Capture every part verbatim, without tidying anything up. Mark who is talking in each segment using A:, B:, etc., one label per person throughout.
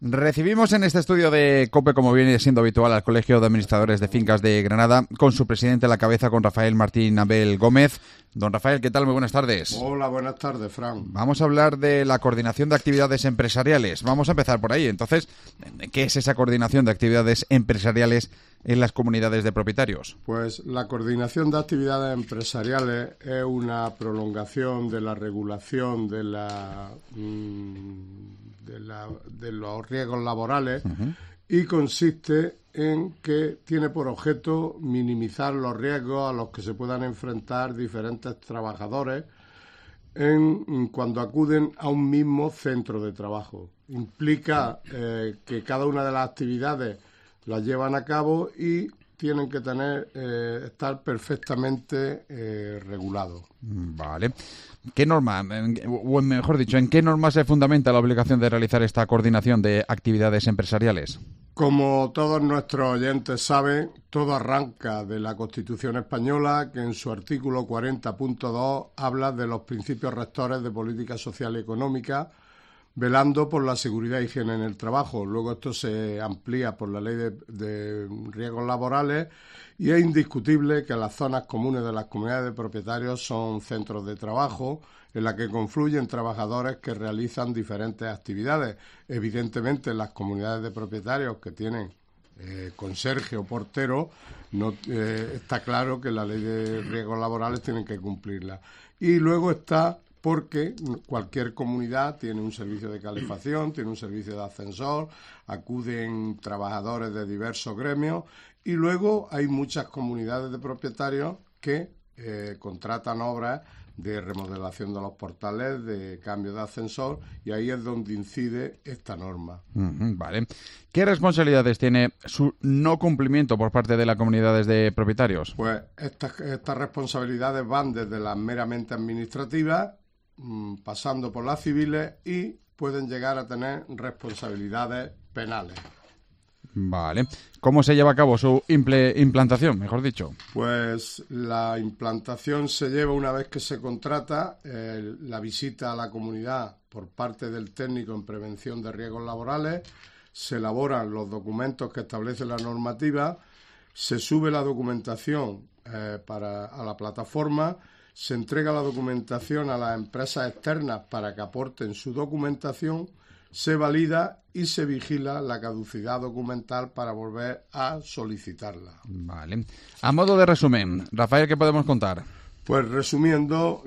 A: Recibimos en este estudio de COPE, como viene siendo habitual, al Colegio de Administradores de Fincas de Granada, con su presidente a la cabeza, con Rafael Martín Abel Gómez. Don Rafael, ¿qué tal? Muy buenas tardes.
B: Hola, buenas tardes, Fran.
A: Vamos a hablar de la coordinación de actividades empresariales. Vamos a empezar por ahí. Entonces, ¿qué es esa coordinación de actividades empresariales en las comunidades de propietarios?
B: Pues la coordinación de actividades empresariales es una prolongación de la regulación de la... Mmm, De, la, de los riesgos laborales uh-huh. y consiste en que tiene por objeto minimizar los riesgos a los que se puedan enfrentar diferentes trabajadores en, cuando acuden a un mismo centro de trabajo. Implica eh, que cada una de las actividades las llevan a cabo y tienen que tener eh, estar perfectamente eh, regulados.
A: Vale. ¿Qué norma, o mejor dicho, en qué norma se fundamenta la obligación de realizar esta coordinación de actividades empresariales?
B: Como todos nuestros oyentes saben, todo arranca de la Constitución española, que en su artículo cuarenta punto dos habla de los principios rectores de política social y económica, velando por la seguridad e higiene en el trabajo. Luego esto se amplía por la Ley de, de Riesgos Laborales y es indiscutible que las zonas comunes de las comunidades de propietarios son centros de trabajo en la que confluyen trabajadores que realizan diferentes actividades. Evidentemente, en las comunidades de propietarios que tienen eh, conserje o portero, no, eh, está claro que la Ley de Riesgos Laborales tienen que cumplirla. Y luego está... porque cualquier comunidad tiene un servicio de calefacción, tiene un servicio de ascensor, acuden trabajadores de diversos gremios y luego hay muchas comunidades de propietarios que eh, contratan obras de remodelación de los portales, de cambio de ascensor, y ahí es donde incide esta norma.
A: Mm, vale. ¿Qué responsabilidades tiene su no cumplimiento por parte de las comunidades de propietarios?
B: Pues estas, estas responsabilidades van desde las meramente administrativas, pasando por las civiles, y pueden llegar a tener responsabilidades penales.
A: Vale. ¿Cómo se lleva a cabo su imple, implantación, mejor dicho?
B: Pues la implantación se lleva una vez que se contrata eh, la visita a la comunidad por parte del técnico en prevención de riesgos laborales, se elaboran los documentos que establece la normativa, se sube la documentación eh, para, a la plataforma, se entrega la documentación a las empresas externas para que aporten su documentación, se valida y se vigila la caducidad documental para volver a solicitarla.
A: Vale. A modo de resumen, Rafael, ¿qué podemos contar?
B: Pues resumiendo,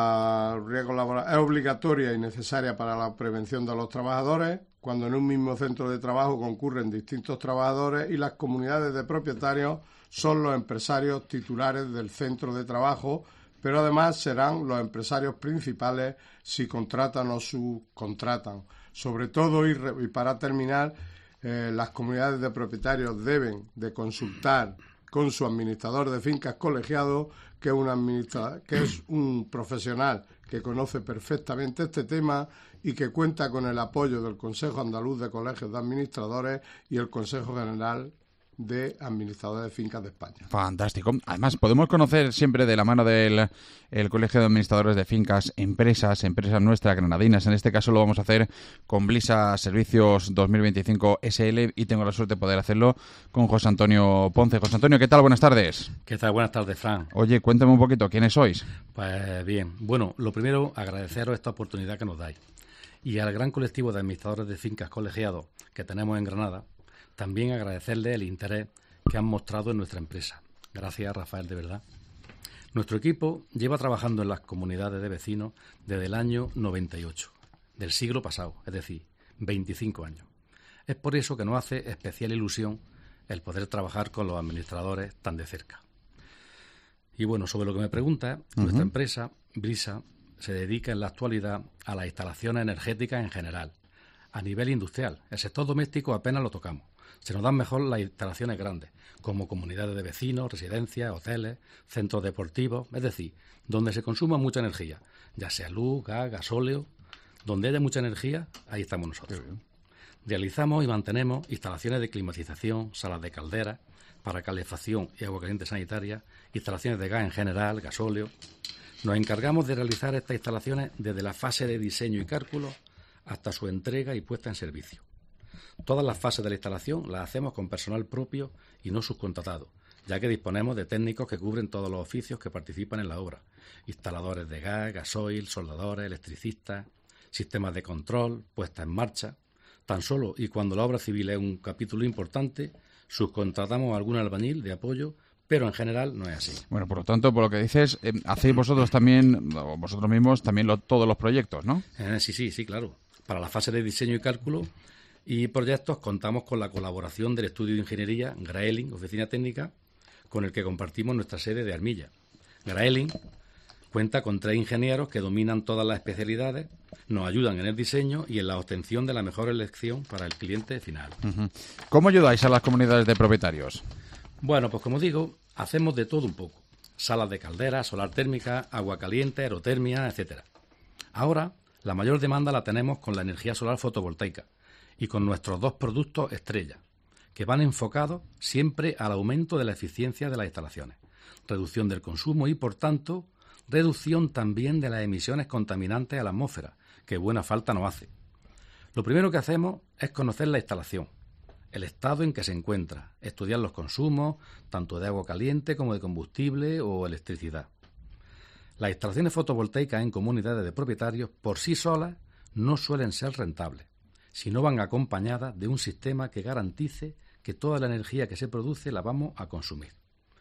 B: la riesgo laboral es obligatoria y necesaria para la prevención de los trabajadores cuando en un mismo centro de trabajo concurren distintos trabajadores y las comunidades de propietarios son los empresarios titulares del centro de trabajo, pero además serán los empresarios principales si contratan o subcontratan. Sobre todo, y, re, y para terminar, eh, las comunidades de propietarios deben de consultar con su administrador de fincas colegiado, que es un, administra- que es un profesional que conoce perfectamente este tema y que cuenta con el apoyo del Consejo Andaluz de Colegios de Administradores y el Consejo General de Administradores de Fincas de España.
A: Fantástico. Además, podemos conocer siempre de la mano del el Colegio de Administradores de Fincas empresas, empresas nuestras, granadinas. En este caso lo vamos a hacer con Blisa Servicios dos mil veinticinco S L y tengo la suerte de poder hacerlo con José Antonio Ponce. José Antonio, ¿qué tal? Buenas tardes.
C: ¿Qué tal? Buenas tardes, Fran.
A: Oye, cuéntame un poquito, ¿quiénes sois?
C: Pues bien, bueno, lo primero, agradeceros esta oportunidad que nos dais. Y al gran colectivo de administradores de fincas colegiados que tenemos en Granada, también agradecerle el interés que han mostrado en nuestra empresa. Gracias, Rafael, de verdad. Nuestro equipo lleva trabajando en las comunidades de vecinos desde el año noventa y ocho, del siglo pasado, es decir, veinticinco años. Es por eso que nos hace especial ilusión el poder trabajar con los administradores tan de cerca. Y bueno, sobre lo que me pregunta, uh-huh. nuestra empresa, Blisa, se dedica en la actualidad a las instalaciones energéticas en general, a nivel industrial. El sector doméstico apenas lo tocamos. Se nos dan mejor las instalaciones grandes, como comunidades de vecinos, residencias, hoteles, centros deportivos, es decir, donde se consuma mucha energía, ya sea luz, gas, gasóleo. Donde haya mucha energía, ahí estamos nosotros. Realizamos y mantenemos instalaciones de climatización, salas de caldera, para calefacción y agua caliente sanitaria, instalaciones de gas en general, gasóleo. Nos encargamos de realizar estas instalaciones desde la fase de diseño y cálculo hasta su entrega y puesta en servicio. Todas las fases de la instalación las hacemos con personal propio y no subcontratado, ya que disponemos de técnicos que cubren todos los oficios que participan en la obra. Instaladores de gas, gasoil, soldadores, electricistas, sistemas de control, puesta en marcha. Tan solo y cuando la obra civil es un capítulo importante, subcontratamos a algún albañil de apoyo, pero en general no es así.
A: Bueno, por lo tanto, por lo que dices, eh, hacéis vosotros también, o vosotros mismos, también lo, todos los proyectos, ¿no?
C: Eh, sí, sí, sí, claro. Para la fase de diseño y cálculo y proyectos contamos con la colaboración del estudio de ingeniería Graelin, Oficina Técnica, con el que compartimos nuestra sede de Armilla. Graelin cuenta con tres ingenieros que dominan todas las especialidades, nos ayudan en el diseño y en la obtención de la mejor elección para el cliente final.
A: Uh-huh. ¿Cómo ayudáis a las comunidades de propietarios?
C: Bueno, pues como digo, hacemos de todo un poco. Salas de caldera, solar térmica, agua caliente, aerotermia, etcétera. Ahora, la mayor demanda la tenemos con la energía solar fotovoltaica y con nuestros dos productos estrella, que van enfocados siempre al aumento de la eficiencia de las instalaciones, reducción del consumo y, por tanto, reducción también de las emisiones contaminantes a la atmósfera, que buena falta nos hace. Lo primero que hacemos es conocer la instalación, el estado en que se encuentra, estudiar los consumos, tanto de agua caliente como de combustible o electricidad. Las instalaciones fotovoltaicas en comunidades de propietarios por sí solas no suelen ser rentables, si no van acompañadas de un sistema que garantice que toda la energía que se produce la vamos a consumir.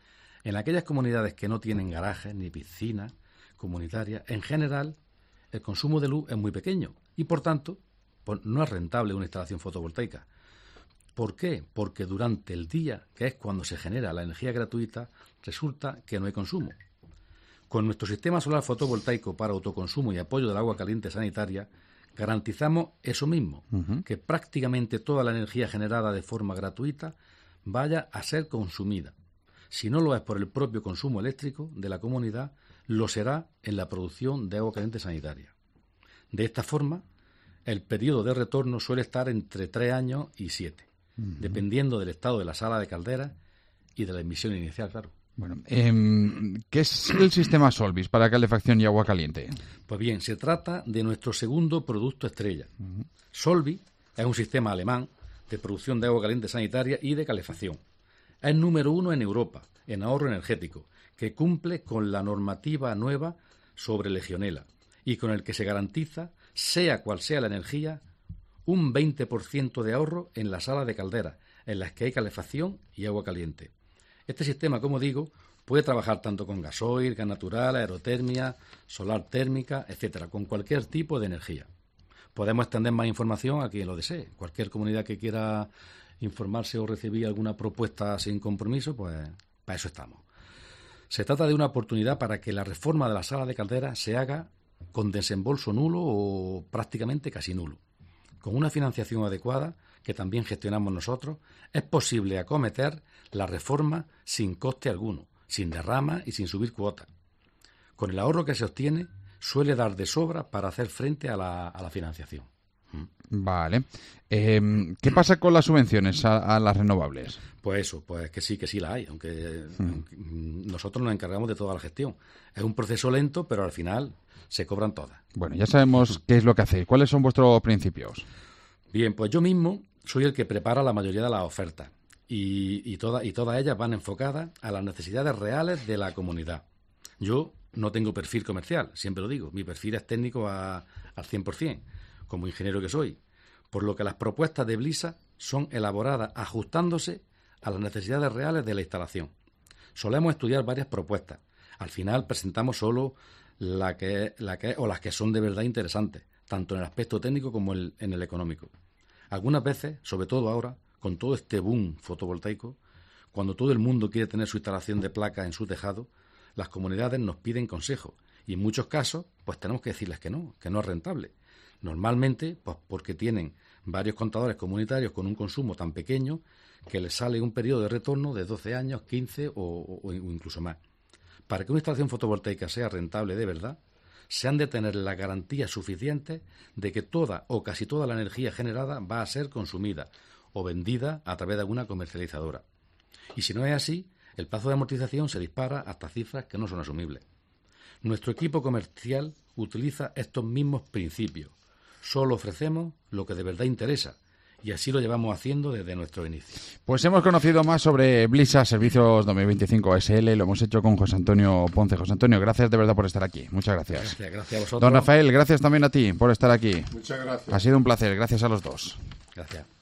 C: En aquellas comunidades que no tienen garajes ni piscinas comunitarias, en general, el consumo de luz es muy pequeño y, por tanto, pues no es rentable una instalación fotovoltaica. ¿Por qué? Porque durante el día, que es cuando se genera la energía gratuita, resulta que no hay consumo. Con nuestro sistema solar fotovoltaico para autoconsumo y apoyo del agua caliente sanitaria, garantizamos eso mismo, uh-huh. que prácticamente toda la energía generada de forma gratuita vaya a ser consumida. Si no lo es por el propio consumo eléctrico de la comunidad, lo será en la producción de agua caliente sanitaria. De esta forma, el periodo de retorno suele estar entre tres años y siete, uh-huh. dependiendo del estado de la sala de caldera y de la emisión inicial, claro.
A: Bueno, eh, ¿qué es el sistema Solvis para calefacción y agua caliente?
C: Pues bien, se trata de nuestro segundo producto estrella. Uh-huh. Solvis es un sistema alemán de producción de agua caliente sanitaria y de calefacción. Es número uno en Europa en ahorro energético, que cumple con la normativa nueva sobre Legionela y con el que se garantiza, sea cual sea la energía, un veinte por ciento de ahorro en las salas de caldera, en las que hay calefacción y agua caliente. Este sistema, como digo, puede trabajar tanto con gasoil, gas natural, aerotermia, solar térmica, etcétera, con cualquier tipo de energía. Podemos extender más información a quien lo desee. Cualquier comunidad que quiera informarse o recibir alguna propuesta sin compromiso, pues para eso estamos. Se trata de una oportunidad para que la reforma de la sala de caldera se haga con desembolso nulo o prácticamente casi nulo. Con una financiación adecuada, que también gestionamos nosotros, es posible acometer la reforma sin coste alguno, sin derrama y sin subir cuotas. Con el ahorro que se obtiene, suele dar de sobra para hacer frente a la, a la financiación.
A: Vale. Eh, ¿Qué pasa con las subvenciones a, a las renovables?
C: Pues eso, pues que sí, que sí la hay, aunque, hmm. aunque nosotros nos encargamos de toda la gestión. Es un proceso lento, pero al final se cobran todas.
A: Bueno, ya sabemos qué es lo que hacéis. ¿Cuáles son vuestros principios?
C: Bien, pues yo mismo soy el que prepara la mayoría de las ofertas y, y, toda, y todas ellas van enfocadas a las necesidades reales de la comunidad. Yo no tengo perfil comercial, siempre lo digo, mi perfil es técnico a, al cien por ciento, como ingeniero que soy, por lo que las propuestas de Blisa son elaboradas ajustándose a las necesidades reales de la instalación. Solemos estudiar varias propuestas. Al final presentamos solo la que, la que, o las que son de verdad interesantes, tanto en el aspecto técnico como el, en el económico. Algunas veces, sobre todo ahora, con todo este boom fotovoltaico, cuando todo el mundo quiere tener su instalación de placas en su tejado, las comunidades nos piden consejo y en muchos casos pues tenemos que decirles que no, que no es rentable. Normalmente pues porque tienen varios contadores comunitarios con un consumo tan pequeño que les sale un periodo de retorno de doce años, quince o, o, o incluso más. Para que una instalación fotovoltaica sea rentable de verdad, se han de tener las garantías suficientes de que toda o casi toda la energía generada va a ser consumida o vendida a través de alguna comercializadora. Y si no es así, el plazo de amortización se dispara hasta cifras que no son asumibles. Nuestro equipo comercial utiliza estos mismos principios. Solo ofrecemos lo que de verdad interesa y así lo llevamos haciendo desde nuestro inicio.
A: Pues hemos conocido más sobre Blisa Servicios dos mil veinticinco S L, lo hemos hecho con José Antonio Ponce. José Antonio, gracias de verdad por estar aquí. Muchas gracias.
C: Gracias, gracias a vosotros.
A: Don Rafael, gracias también a ti por estar aquí.
B: Muchas gracias.
A: Ha sido un placer, gracias a los dos.
C: Gracias.